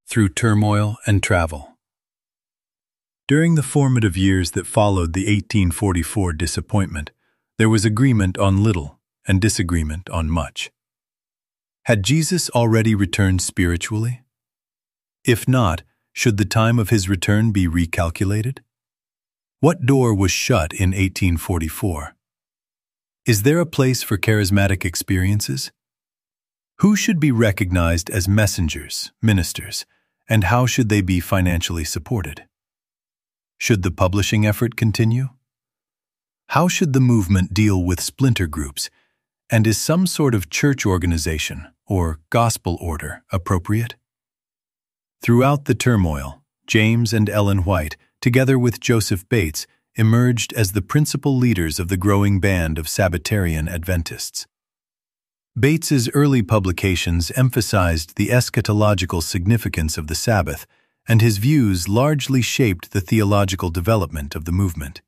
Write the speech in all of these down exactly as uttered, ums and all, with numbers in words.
through turmoil and travel. During the formative years that followed the eighteen forty-four disappointment, there was agreement on little and disagreement on much. Had Jesus already returned spiritually? If not, should the time of his return be recalculated? What door was shut in eighteen forty-four? Is there a place for charismatic experiences? Who should be recognized as messengers, ministers, and how should they be financially supported? Should the publishing effort continue? How should the movement deal with splinter groups, and is some sort of church organization or gospel order appropriate? Throughout the turmoil, James and Ellen White, together with Joseph Bates, emerged as the principal leaders of the growing band of Sabbatarian Adventists. Bates's early publications emphasized the eschatological significance of the Sabbath, and his views largely shaped the theological development of the movement.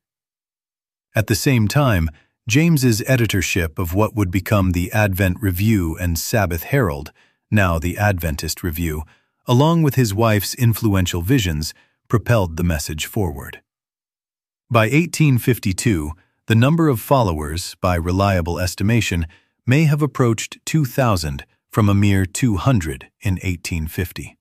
At the same time, James's editorship of what would become the Advent Review and Sabbath Herald, now the Adventist Review, along with his wife's influential visions, propelled the message forward. By eighteen fifty-two, the number of followers, by reliable estimation, may have approached two thousand from a mere two hundred in eighteen fifty.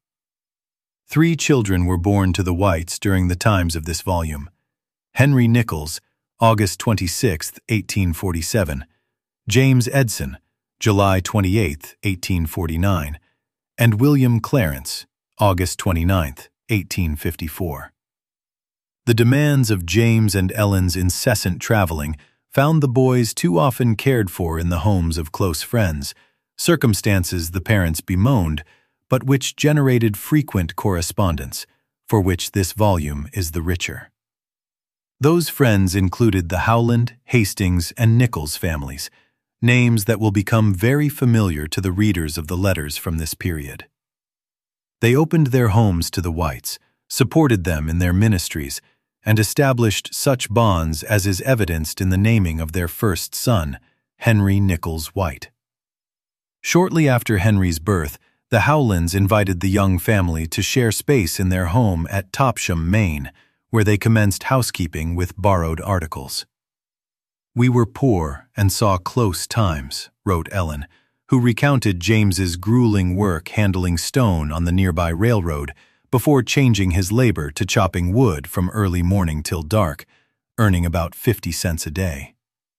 Three children were born to the Whites during the times of this volume: Henry Nichols, August twenty-sixth, eighteen forty-seven, James Edson, July twenty-eighth, eighteen forty-nine, and William Clarence, August twenty-ninth, eighteen fifty-four. The demands of James and Ellen's incessant traveling found the boys too often cared for in the homes of close friends, circumstances the parents bemoaned, but which generated frequent correspondence, for which this volume is the richer. Those friends included the Howland, Hastings, and Nichols families, names that will become very familiar to the readers of the letters from this period. They opened their homes to the Whites, supported them in their ministries, and established such bonds as is evidenced in the naming of their first son, Henry Nichols White. Shortly after Henry's birth, the Howlands invited the young family to share space in their home at Topsham, Maine, where they commenced housekeeping with borrowed articles. "We were poor and saw close times," wrote Ellen, who recounted James's grueling work handling stone on the nearby railroad before changing his labor to chopping wood from early morning till dark, earning about fifty cents a day.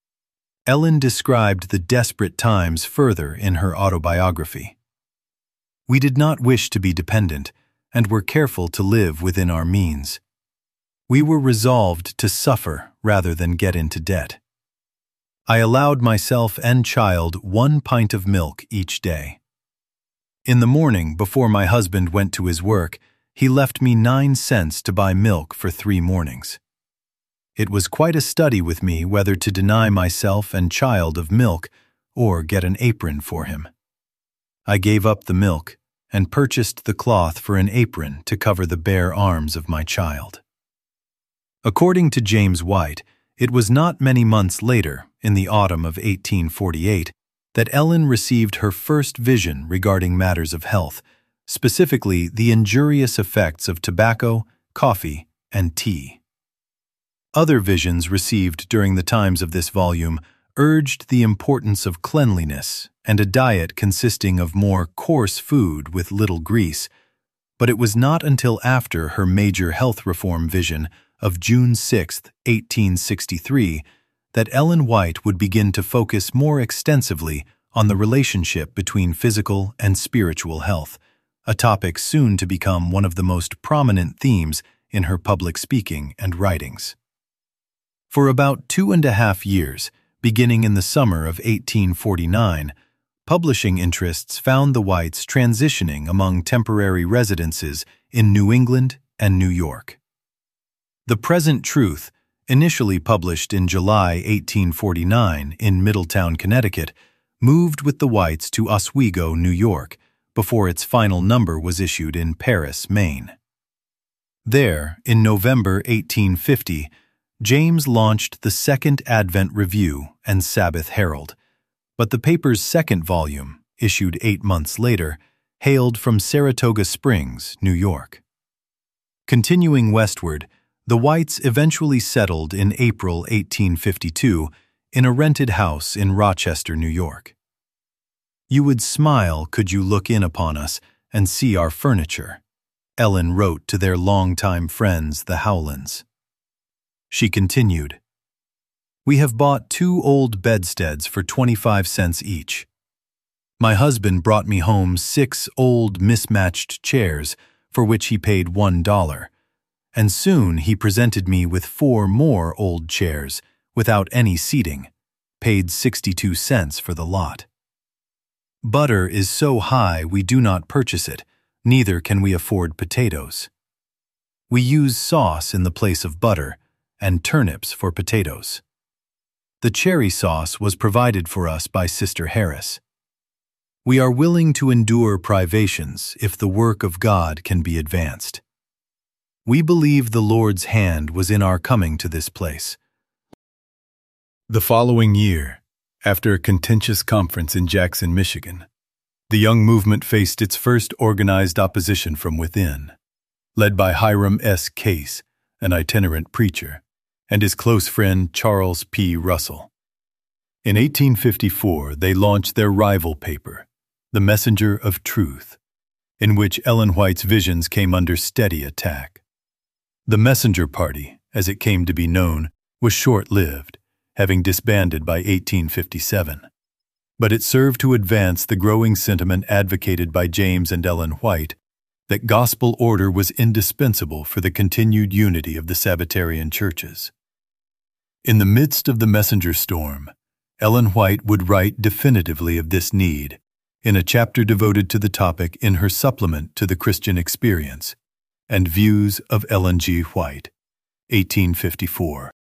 Ellen described the desperate times further in her autobiography. "We did not wish to be dependent, and were careful to live within our means. We were resolved to suffer rather than get into debt. I allowed myself and child one pint of milk each day. In the morning, before my husband went to his work, he left me nine cents to buy milk for three mornings. It was quite a study with me whether to deny myself and child of milk or get an apron for him. I gave up the milk and purchased the cloth for an apron to cover the bare arms of my child." According to James White, it was not many months later, in the autumn of eighteen forty-eight, that Ellen received her first vision regarding matters of health, specifically the injurious effects of tobacco, coffee, and tea. Other visions received during the times of this volume urged the importance of cleanliness and a diet consisting of more coarse food with little grease, but it was not until after her major health reform vision of June sixth, eighteen sixty-three, that Ellen White would begin to focus more extensively on the relationship between physical and spiritual health, a topic soon to become one of the most prominent themes in her public speaking and writings. For about two and a half years, beginning in the summer of eighteen forty-nine, publishing interests found the Whites transitioning among temporary residences in New England and New York. The Present Truth, initially published in July eighteen forty-nine in Middletown, Connecticut, moved with the Whites to Oswego, New York, before its final number was issued in Paris, Maine. There, in November eighteen fifty, James launched the Second Advent Review and Sabbath Herald, but the paper's second volume, issued eight months later, hailed from Saratoga Springs, New York. Continuing westward, the Whites eventually settled in April eighteen fifty-two in a rented house in Rochester, New York. "You would smile could you look in upon us and see our furniture," Ellen wrote to their longtime friends, the Howlands. She continued, "We have bought two old bedsteads for twenty-five cents each. My husband brought me home six old mismatched chairs for which he paid one dollar, and soon he presented me with four more old chairs without any seating, paid sixty-two cents for the lot. Butter is so high we do not purchase it, neither can we afford potatoes. We use sauce in the place of butter, and turnips for potatoes. The cherry sauce was provided for us by Sister Harris. We are willing to endure privations if the work of God can be advanced. We believe the Lord's hand was in our coming to this place." The following year, after a contentious conference in Jackson, Michigan, the young movement faced its first organized opposition from within, led by Hiram S. Case, an itinerant preacher, and his close friend Charles P. Russell. In eighteen fifty-four, they launched their rival paper, The Messenger of Truth, in which Ellen White's visions came under steady attack. The Messenger Party, as it came to be known, was short-lived, having disbanded by eighteen fifty-seven. But it served to advance the growing sentiment advocated by James and Ellen White that gospel order was indispensable for the continued unity of the Sabbatarian churches. In the midst of the messenger storm, Ellen White would write definitively of this need in a chapter devoted to the topic in her supplement to the Christian Experience and Views of Ellen G. White, eighteen fifty-four.